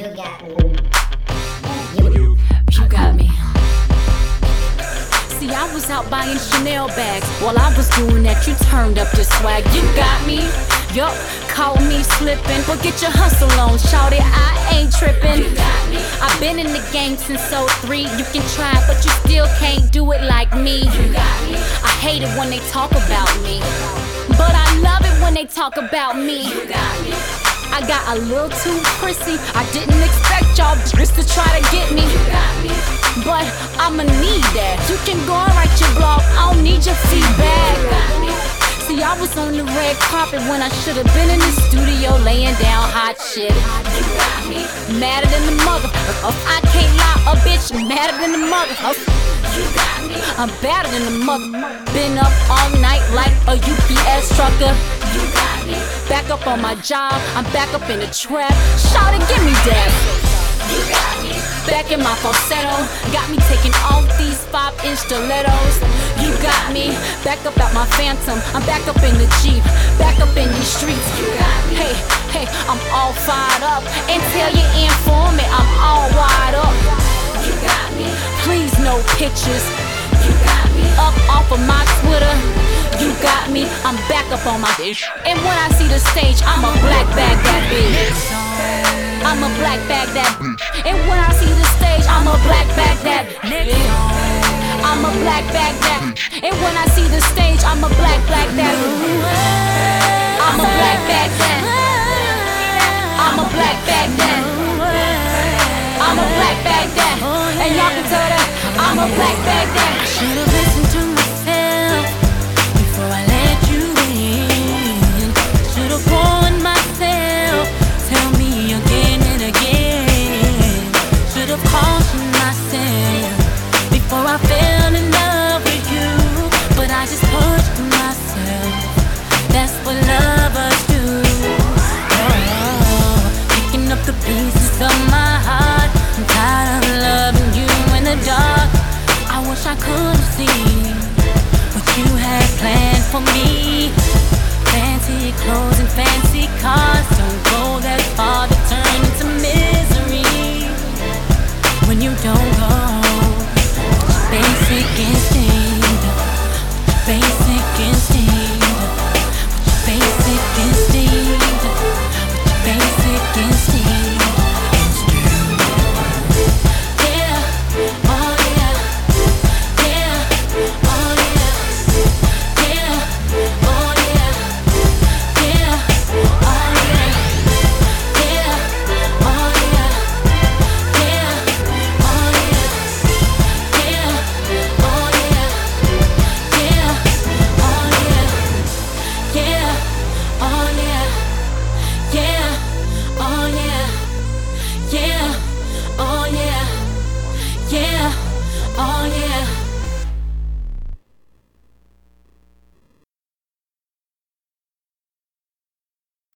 You got me. See, I was out buying Chanel bags. While I was doing that, you turned up your swag. You got me. Yup, caught me slipping. But get your hustle on, shout it, I ain't tripping. I've been in the game since '03. You can try, but you still can't do it like me. I hate it when they talk about me, but I love it when they talk about me. I got a little too prissy. I didn't expect y'all just to try to get me. But I'ma need that. You can go and write your blog, I don't need your feedback. See, I was on the red carpet when I should've been in the studio laying down hot shit. Madder than the mother. I can't lie, a bitch madder than the mother. I'm badder than the mother. Been up all night like a UPS trucker. Back up on my job, I'm back up in the trap. Shout it, give me that. Back in my falsetto, got me taking off these 5-inch stilettos. You got me, back up at my Phantom. I'm back up in the Jeep, back up in these streets. Hey, hey, I'm all fired up. And tell your informant I'm all wide up. Please no pictures. Up off of my Twitter. You got me, I'm back up on my bitch. And when I see the stage, I'ma black bag that bitch. I'ma black bag that bitch. And when I see the stage, I'ma black bag that bitch. I'ma black bag that bitch. And when I see the stage, I'ma black that bitch. I'ma black bag that. I'ma black bag that. I'ma black bag that. And y'all can tell that I'ma black bag that. I should've listened to myself before I let you in. Should've warned myself, tell me again and again. Should've cautioned myself before I fell in love with you. But I just pushed myself, that's what lovers do. Oh, picking up the pieces of my heart. I'm tired of loving you in the dark. I wish I could have seen what you had planned for me. Fancy clothes and fancy cars don't go that far to turn into misery. When you don't go, basic instinct, basic instinct, basic instinct, basic instinct. Oh yeah.